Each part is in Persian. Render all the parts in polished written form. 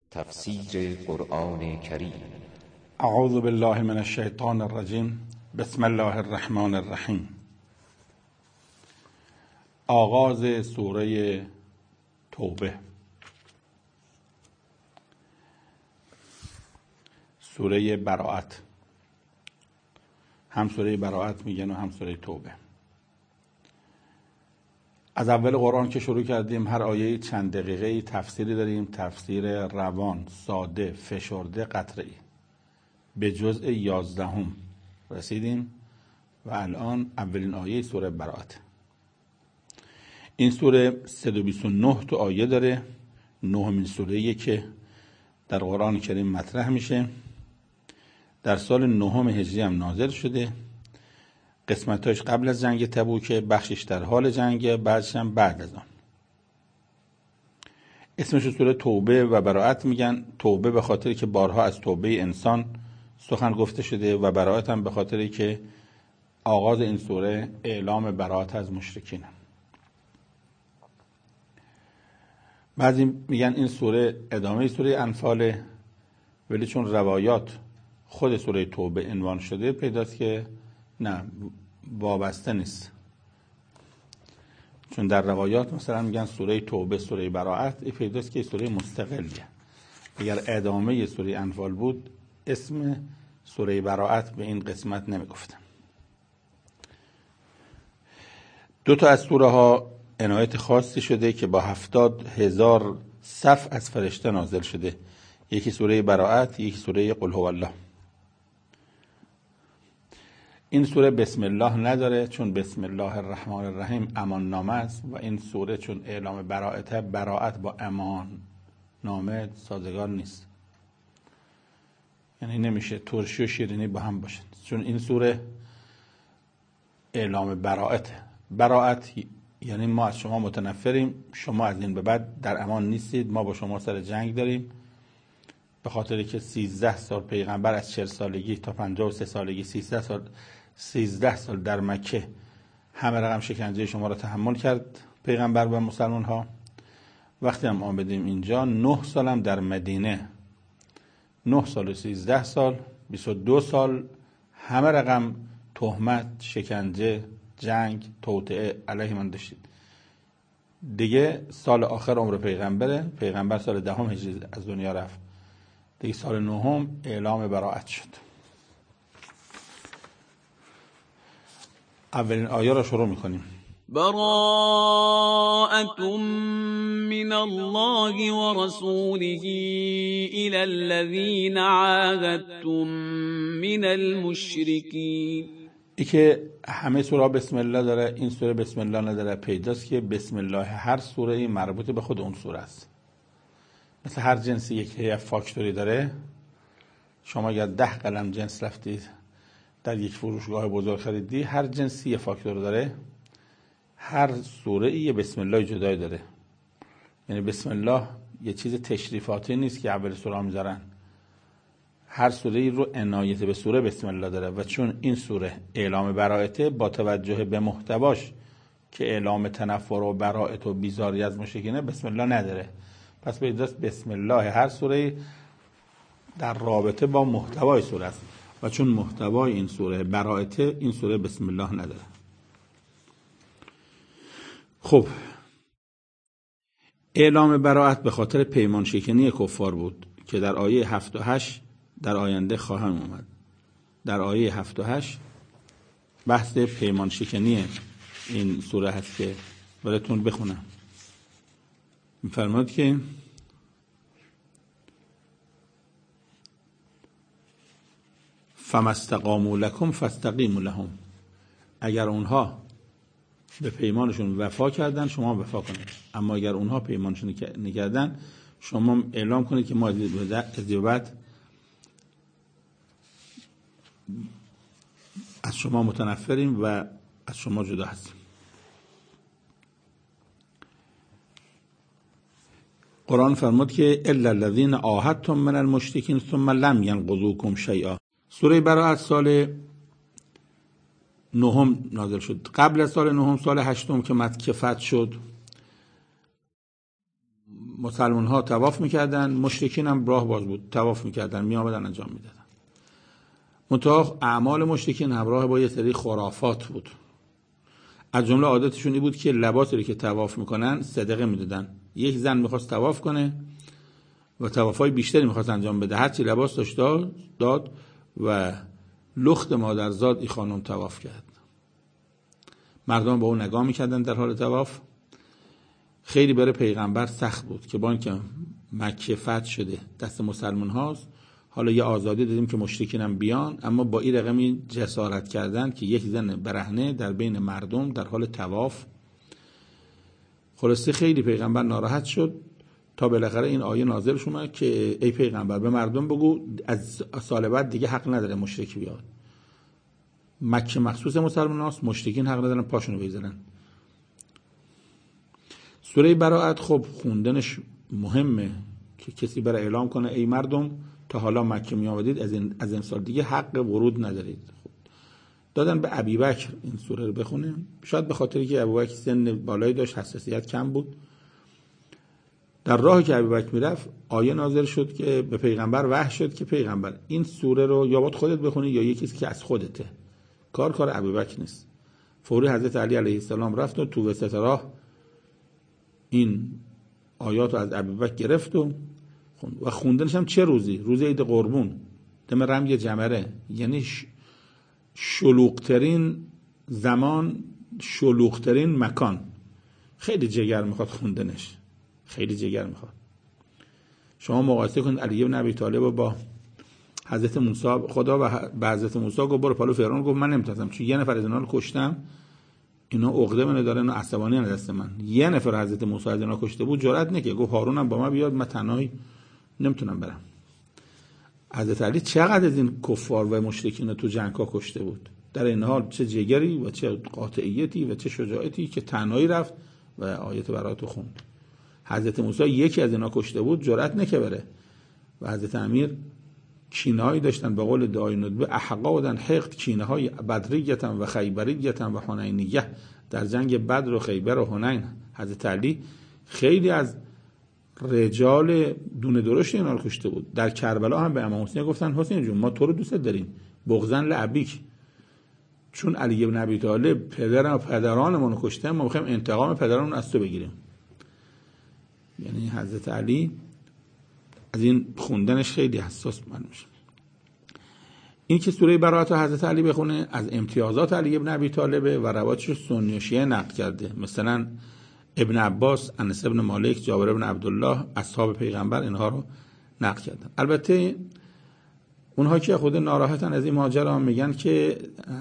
تفسیر قرآن کریم. اعوذ بالله من الشیطان الرجیم. بسم الله الرحمن الرحیم. آغاز سوره توبه. سوره براءت، هم سوره براءت میگن و هم سوره توبه. از اول قرآن که شروع کردیم هر آیه چند دقیقه تفسیری داریم، تفسیر روان، ساده، فشرده، قطعی. به جزء 11 رسیدیم و الان اولین آیه سوره براءت. این سوره 129 تا آیه داره، نهمین سوره‌ایه که در قرآن کریم مطرح میشه. در سال 9 هجری هم نازل شده. قسمتاش قبل از جنگ تبوک، بخشش در حال جنگ، بعضش هم بعد از آن. اسمش سوره توبه و براءت میگن. توبه به خاطری که بارها از توبه انسان سخن گفته شده و براءت هم به خاطری که آغاز این سوره اعلام براءت از مشرکینه. بعضی میگن این سوره ادامه سوره انفاله، ولی چون روایات خود سوره توبه عنوان شده پیداست که نه، وابسته نیست. چون در روایات مثلا میگن سوره توبه، سوره براءت، این پیداست که سوره مستقلیه. اگر ادامه سوره انفال بود اسم سوره براءت به این قسمت نمیگفتن. دو تا از سوره ها عنایت خاصی شده که با 70,000 صف از فرشته نازل شده. یکی سوره براءت، یکی سوره قل هو الله. این سوره بسم الله نداره، چون بسم الله الرحمن الرحیم امان نامه است و این سوره چون اعلام براءته، براءت با امان نامه سازگار نیست. یعنی نمیشه ترشی و شیرینی با هم باشن، چون این سوره اعلام براءته. براءت یعنی ما از شما متنفریم، شما از این به بعد در امان نیستید، ما با شما سر جنگ داریم. به خاطری که 13 سال پیغمبر از 40 سالگی تا 53 سالگی 13 سال در مکه همه رقم شکنجه شما را تحمل کرد پیغمبر و مسلمان ها. وقتی هم آمدیم اینجا 9 سالم در مدینه، 9 سال و 13 سال 22 سال همه رقم تهمت، شکنجه، جنگ، توطئه علیه من داشتید. دیگه سال آخر عمر پیغمبر سال 10 هجری از دنیا رفت. دیگه سال 9 اعلام براءت شد. اولین آیه را شروع میکنیم. براءة من الله ورسوله إلى الذين عاهدتم من المشركين. ای که همه سوره بسم الله داره، این سوره بسم الله نداره. پیداست که بسم الله هر سوره ای مربوط به خود اون سوره است. مثل هر جنسی یک فاکتوری داره. شما اگر 10 قلم جنس رفتید در یک فروشگاه بزرگ خریدی، هر جنسی یه فاکتور داره. هر سوره ای یه بسم الله جدای داره. یعنی بسم الله یه چیز تشریفاتی نیست که اول سوره میذارن. هر سوره ای رو عنایت به سوره بسم الله داره و چون این سوره اعلام براءته، با توجه به محتواش که اعلام تنفر و براءت و بیزاری از مشرکینه، بسم الله نداره. پس پیداست بسم الله هر سوره در رابطه با محتوای سوره است و چون محتوای این سوره براءته، این سوره بسم الله نداره. خب، اعلام براءت به خاطر پیمان شکنی کفار بود که در آیه 7 و 8 در آینده خواهم اومد. در آیه 7 و 8 بحث پیمان شکنی این سوره هست که براتون بخونم. می‌فرماد که فما استقاموا لکم فاستقیموا لهم. اگر اونها به پیمانشون وفا کردن شما وفا کنید، اما اگر اونها پیمانشون نکردن شما اعلام کنید که ما از بعد از شما متنفریم و از شما جدا هستیم. قرآن فرمود که الا الذين عاهدتم من المشرکین ثم لم ينقضوكم شیئا. سوره براءت سال 9 نازل شد. قبل از سال 9 سال 8 که فتح شد، مسلمان ها طواف میکردن، مشرکین هم راه باز بود، طواف میکردن، میامدن انجام میدادن. منتها اعمال مشرکین همراه با یه سری خرافات بود. از جمله عادتشون این بود که لباسی رو که طواف میکنن صدقه میدادن. یک زن میخواست طواف کنه و طوافای بیشتری میخواست انجام بده، هرچی لباس داشت داد و لخت مادرزاد این خانم طواف کرد. مردم با اون نگاه میکردن در حال طواف. خیلی برای پیغمبر سخت بود که با اینکه مکه فتح شده دست مسلمان هاست، حالا یه آزادی دادیم که مشرکین هم بیان، اما با این رقمی جسارت کردن که یک زن برهنه در بین مردم در حال طواف. خلاصه خیلی پیغمبر ناراحت شد تا بالاخره این آیه نازل شد که ای پیغمبر به مردم بگو از سال بعد دیگه حق نداره مشرک بیاد. مکه مخصوص مسلمان هاست، مشرکین حق ندارن پاشونو بزنن. سوره براءت خب خوندنش مهمه که کسی برای اعلام کنه ای مردم تا حالا مکه می آمدید از این سال دیگه حق ورود ندارید. خب دادن به ابوبکر این سوره رو بخونه، شاید به خاطری که ابوبکر سن بالایی داشت، حساسیت کم بود. در راهی که ابوبکر میرفت آیه نازل شد که به پیغمبر وحی شد که پیغمبر این سوره رو یا باید خودت بخونی یا یکی که از خودته، کار ابوبکر نیست. فوری حضرت علی علیه السلام رفت و تو وسط راه این آیات رو از ابوبکر گرفت و خوندنش هم چه روزی؟ روز عید قربون، دم رمی جمره، یعنی شلوغترین زمان، شلوغترین مکان. خیلی جگر میخواد خوندنش، خیلی جگر میخواد. شما مقایسه کنید علی بن ابی طالب با حضرت موسی. خدا به حضرت موسی گفت برو پلو فرعون، گفت من نمیتونم چون یه نفر از اینا رو کشتم، اینا عقده منو داره، اینا عصبانی ان دست من. یه نفر حضرت موسی از اینا کشته بود، جرئت نکرد، گفت هارونم با من بیاد، من تنهایی نمیتونم برم. حضرت علی چقدر از این کفار و مشرکین تو جنگ‌ها کشته بود، در این حال چه جگری و چه قاطعیتی و چه شجاعتی که تنهایی رفت و آیت براءت خوند. حضرت موسی یکی از اینا کشته بود، جرئت نکرد بره. و حضرت امیر کینه‌ای داشتن، به قول دعای ندبه احقادن حقد، کینه‌های بدریتن و خیبریتن و حنینیه، در جنگ بدر و خیبر و حنین. حضرت علی خیلی از رجال دونه درشت اینا رو کشته بود. در کربلا هم به امام حسین گفتن حسین جون ما تو رو دوست داریم، بغضن لعبیک، چون علی بن ابی طالب پدرانمون رو کشته، ما می‌خوایم انتقام پدرانمون از تو بگیریم. یعنی حضرت علی از این خوندنش خیلی حساس من میشه. این که سوره براءت حضرت علی بخونه از امتیازات علی بن ابی طالب و روایتش سنی و شیعه نقل کرده. مثلا ابن عباس، انس بن مالک، جابر بن عبدالله، اصحاب پیغمبر اینها رو نقل کردن. البته اونها که خود ناراحتن از این ماجرا میگن که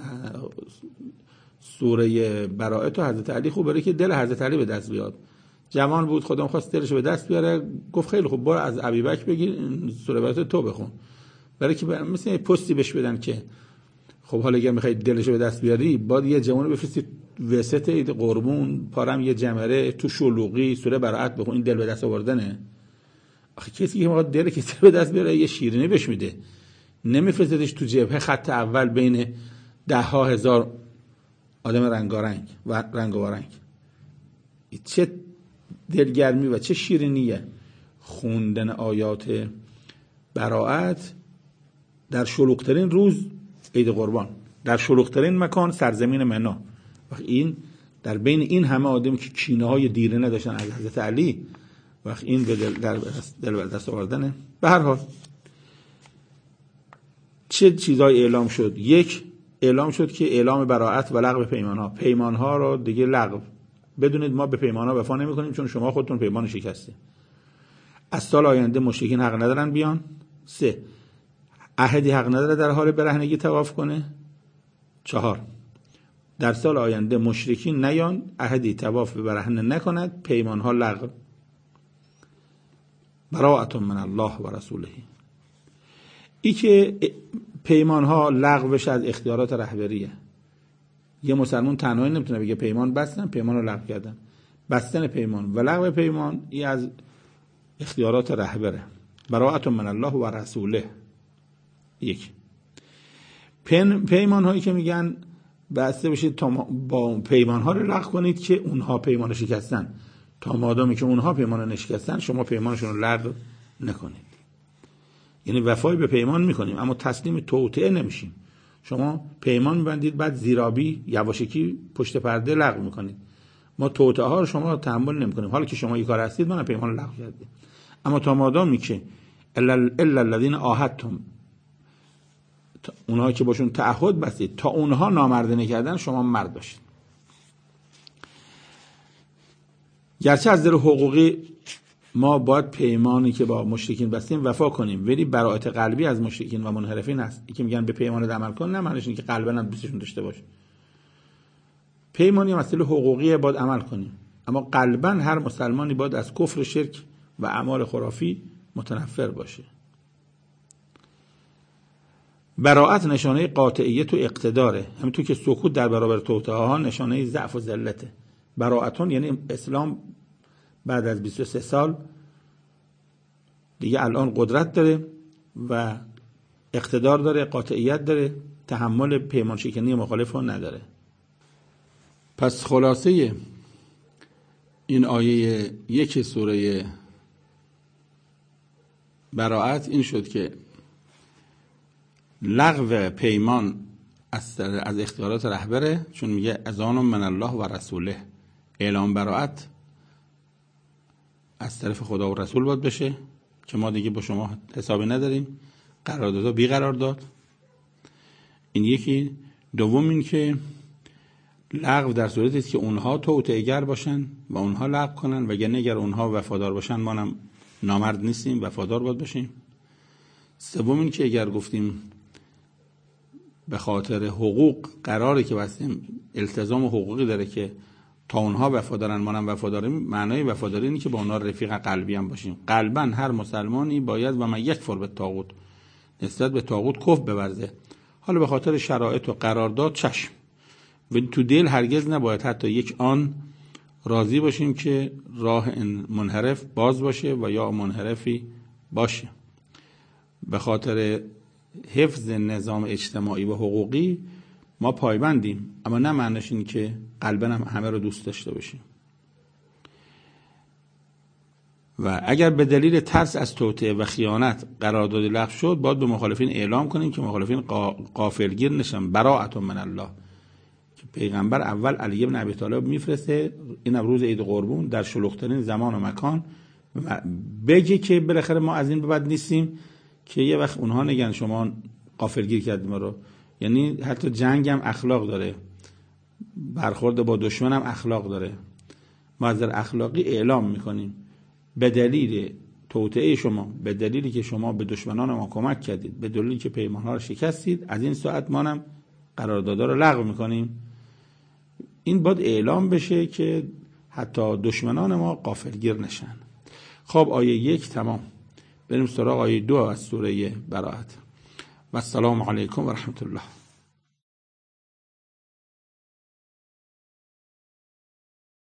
سوره براءت حضرت علی خوب بره که دل حضرت علی به دست بیاد. جوان بود، خدا می‌خواست دلش به دست بیاره، گفت خیلی خوب برو از ابوبکر بگیر سوره براءت تو بخون، برای که مثلا پستی بهش بدن که خب حالا اگه می‌خوای دلش به دست بیاری باید یه جوان بفرستی وسط عید قربون، پارم یه جمره تو شلوغی سوره براءت بخون، این دل به دست آوردنه. آخه کسی که می‌خواد دل کسی به دست بیاره یه شیرینی بهش میده، نمی‌فرستش تو جبهه خط اول بین ده ها هزار آدم رنگارنگ و رنگ و رنگ. چه دلگرمی و چه شیرینیه خوندن آیات براءت در شلوغ‌ترین روز عید قربان، در شلوغ‌ترین مکان سرزمین منی. وقت این در بین این همه آدم که کینه‌های دیره نداشتن از حضرت علی، وقت این به دل دست آوردنه. به هر حال چه چیزای اعلام شد؟ یک، اعلام شد که اعلام براءت و لغو پیمان‌ها. پیمان‌ها رو دیگه لغو بدونید، ما به پیمان‌ها وفا نمی‌کنیم چون شما خودتون پیمان شکستید. از سال آینده مشرکین حق ندارن بیان. 3، احدی حق نداره در حال برهنگی طواف کنه. 4، در سال آینده مشرکین نیان، احدی طواف به برهنه نکند، پیمان‌ها لغو. براءت من الله و رسوله. ای که پیمان‌ها لغو بشه از اختیارات رهبریه. یه مسلمان تنهایی نمیتونه بگه پیمان بستن، پیمان رو لغو کردن. بستن پیمان و لغو پیمان ای از اختیارات رهبره. براءت من الله و رسوله. 1. پیمان هایی که میگن بسته بشید تا با پیمان ها رو لغو کنید که اونها پیمان شکستن، تا مادامی که اونها پیمان نشکستن شما پیمانشون رو لغو نکنید. یعنی وفای به پیمان میکنیم اما تسلیم توطئه نمیشیم. شما پیمان میبندید بعد زیرابی یواشکی پشت پرده لغو میکنید. ما توطئه ها رو شما تحمل نمیکنیم. حالا که شما این کار هستید ما پیمان رو لغو کردیم. اما تا مادامی که الا الذین عاهدتم، اونها که باشون تعهد بستید، تا اونها نامردانه کردن شما مرد باشید. گرچه از در حقوقی ما باید پیمانی که با مشرکین بستیم وفا کنیم، ولی براءت قلبی از مشرکین و منحرفین هست. که میگن به پیمان عمل کن، نه معنیش اینه که قلبا هم دوستشون داشته باش. پیمانی مسئله حقوقی باید عمل کنیم، اما قلبا هر مسلمانی باید از کفر، شرک و اعمال خرافی متنفر باشه. براءت نشانه قاطعیت و اقتداره، همینطور که سکوت در برابر توطئه ها نشانه ضعف و ذلته. براءتون یعنی اسلام بعد از 23 سال دیگه الان قدرت داره و اقتدار داره، قاطعیت داره، تحمل پیمان شکنی مخالف رو نداره. پس خلاصه این آیه 1 سوره براءت این شد که لغو پیمان از اختیارات رهبره، چون میگه اذان من الله و رسوله. اعلام براءت از طرف خدا و رسول باید بشه که ما دیگه با شما حسابی نداریم، قرارداد بی قرار داد. این یکی. دوم این که لغو در صورتی است که اونها توطئه‌گر باشن و اونها لغو کنن، وگرنه اگر اونها وفادار باشن ما هم نامرد نیستیم، وفادار باید باشیم. سوم این که اگر گفتیم به خاطر حقوق قراره که بستیم، التزام حقوقی داره که تا اونها وفادارن ما هم وفاداریم، معنای وفاداری اینه که با اونها رفیق قلبی هم باشیم. قلبا هر مسلمانی باید و من یکفر بالطاغوت، نسبت به طاغوت کفر بورزه. حالا به خاطر شرایط و قرارداد چشم، ولی تو دل هرگز نباید حتی یک آن راضی باشیم که راه منحرف باز باشه و یا منحرفی باشه. به خاطر حفظ نظام اجتماعی و حقوقی ما پایبندیم، اما نه معنیش این که قلباً هم همه رو دوست داشته باشیم. و اگر به دلیل ترس از توطئه و خیانت قرارداد لغو شد، باید به مخالفین اعلام کنیم که مخالفین غافلگیر نشن. براءت من الله، که پیغمبر اول علی بن ابی طالب میفرسته، این روز عید قربون در شلوغ‌ترین زمان و مکان بگه که بالاخره ما از این به بعد نیستیم که یه وقت اونها نگن شما غافلگیر کردیم ما رو. یعنی حتی جنگ هم اخلاق داره، برخورد با دشمن هم اخلاق داره. ما از در اخلاقی اعلام میکنیم به دلیل توطئه شما، به دلیلی که شما به دشمنان ما کمک کردید، به دلیلی که پیمانها رو شکستید، از این ساعت ما هم قراردادها رو لغو میکنیم. این باید اعلام بشه که حتی دشمنان ما غافلگیر نشن. خب آیه 1 تمام. بریم سراغ آیه 2 از سوره براءت. و السلام علیکم و رحمت الله.